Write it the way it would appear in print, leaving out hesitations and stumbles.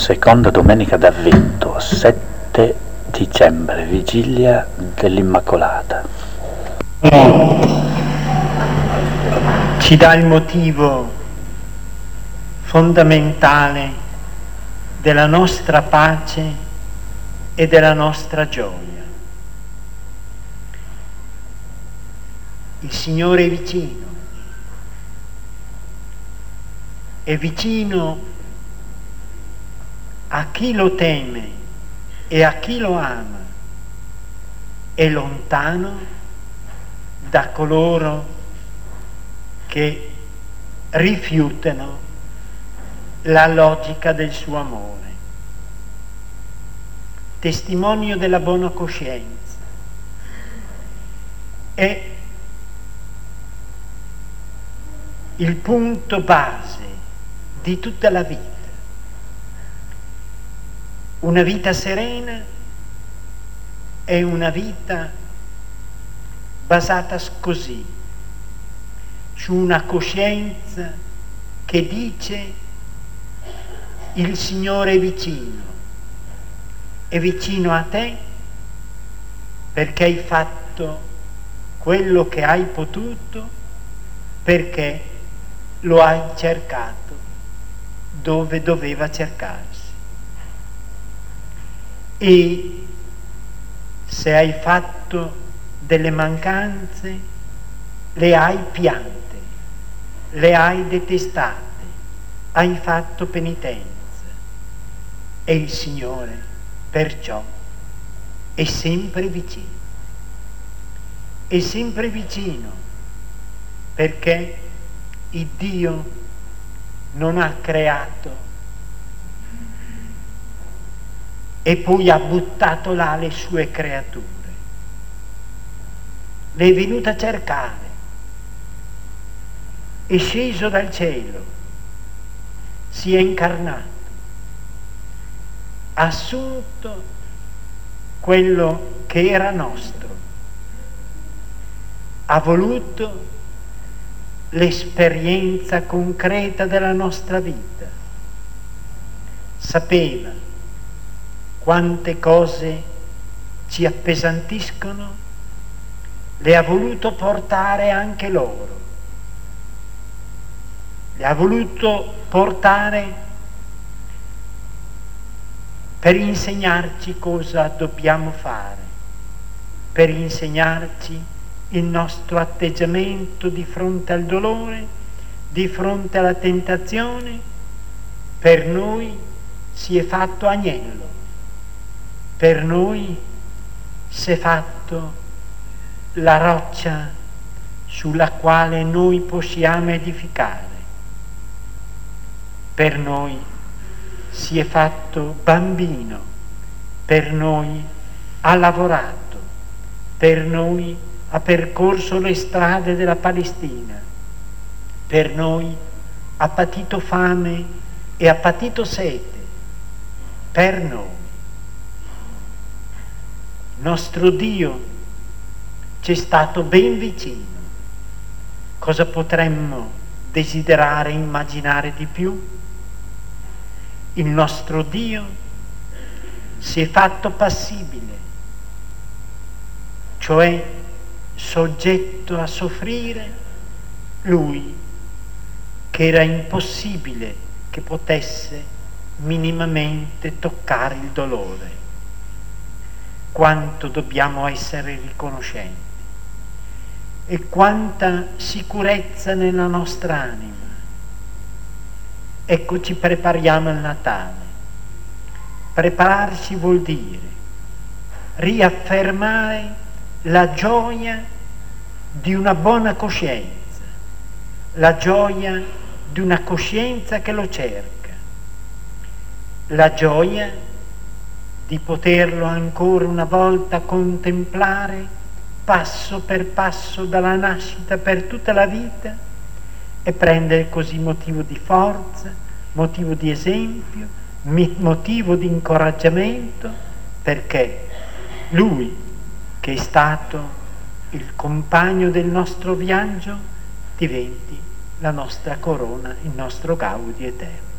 Seconda domenica d'Avvento, 7 dicembre, vigilia dell'Immacolata. Ci dà il motivo fondamentale della nostra pace e della nostra gioia. Il Signore è vicino a chi lo teme e a chi lo ama, è lontano da coloro che rifiutano la logica del suo amore. Testimonio della buona coscienza è il punto base di tutta la vita. Una vita serena è una vita basata così, su una coscienza che dice: il Signore è vicino a te perché hai fatto quello che hai potuto, perché lo hai cercato dove doveva cercarsi. E se hai fatto delle mancanze, le hai piante, le hai detestate, hai fatto penitenza. E il Signore perciò è sempre vicino. È sempre vicino perché il Dio non ha creato e poi ha buttato là le sue creature. Le è venuto a cercare, è sceso dal cielo, si è incarnato, ha assunto quello che era nostro, ha voluto l'esperienza concreta della nostra vita, sapeva quante cose ci appesantiscono, le ha voluto portare anche loro, le ha voluto portare per insegnarci cosa dobbiamo fare, per insegnarci il nostro atteggiamento di fronte al dolore, di fronte alla tentazione. Per noi si è fatto agnello, per noi si è fatto la roccia sulla quale noi possiamo edificare, per noi si è fatto bambino, per noi ha lavorato, per noi ha percorso le strade della Palestina, per noi ha patito fame e ha patito sete, per noi. Nostro Dio ci è stato ben vicino. Cosa potremmo desiderare e immaginare di più? Il nostro Dio si è fatto passibile, cioè soggetto a soffrire, Lui che era impossibile che potesse minimamente toccare il dolore. Quanto dobbiamo essere riconoscenti e quanta sicurezza nella nostra anima. Ecco, ci prepariamo al Natale. Prepararsi vuol dire riaffermare la gioia di una buona coscienza, la gioia di una coscienza che lo cerca, la gioia di poterlo ancora una volta contemplare passo per passo dalla nascita per tutta la vita e prendere così motivo di forza, motivo di esempio, motivo di incoraggiamento, perché Lui, che è stato il compagno del nostro viaggio, diventi la nostra corona, il nostro gaudio eterno.